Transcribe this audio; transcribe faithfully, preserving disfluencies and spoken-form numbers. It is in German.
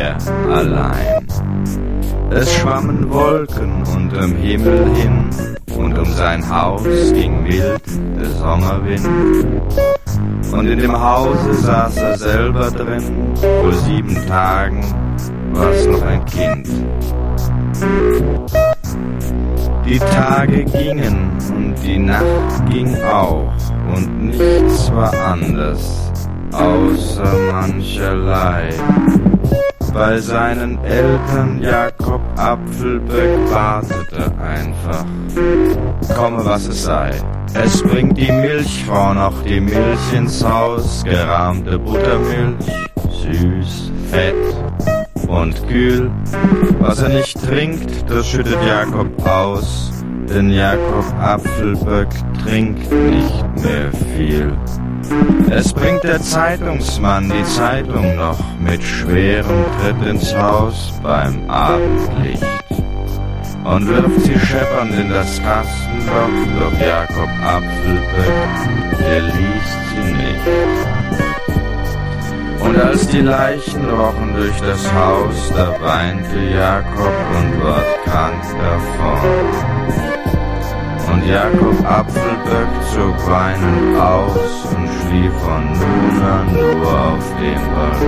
mehr allein. Es schwammen Wolken unterm Himmel hin, und um sein Haus ging mild der Sommerwind. Und in dem Hause saß er selber drin, vor sieben Tagen war's noch ein Kind. Die Tage gingen und die Nacht ging auch, und nichts war anders, außer mancherlei. Bei seinen Eltern Jakob Apfelböck wartete einfach, komme was es sei. Es bringt die Milchfrau noch die Milch ins Haus, gerahmte Buttermilch, süß, fett und kühl. Was er nicht trinkt, das schüttet Jakob aus, denn Jakob Apfelböck trinkt nicht mehr viel. Es bringt der Zeitungsmann die Zeitung noch mit schwerem Tritt ins Haus beim Abendlicht und wirft sie scheppernd in das Kastenloch, doch Jakob Apfelböck, der liest sie nicht. Und als die Leichen rochen durch das Haus, da weinte Jakob und ward krank davon. Und Jakob Apfelböck zog weinend aus und schlief von nun an nur auf dem Balkon.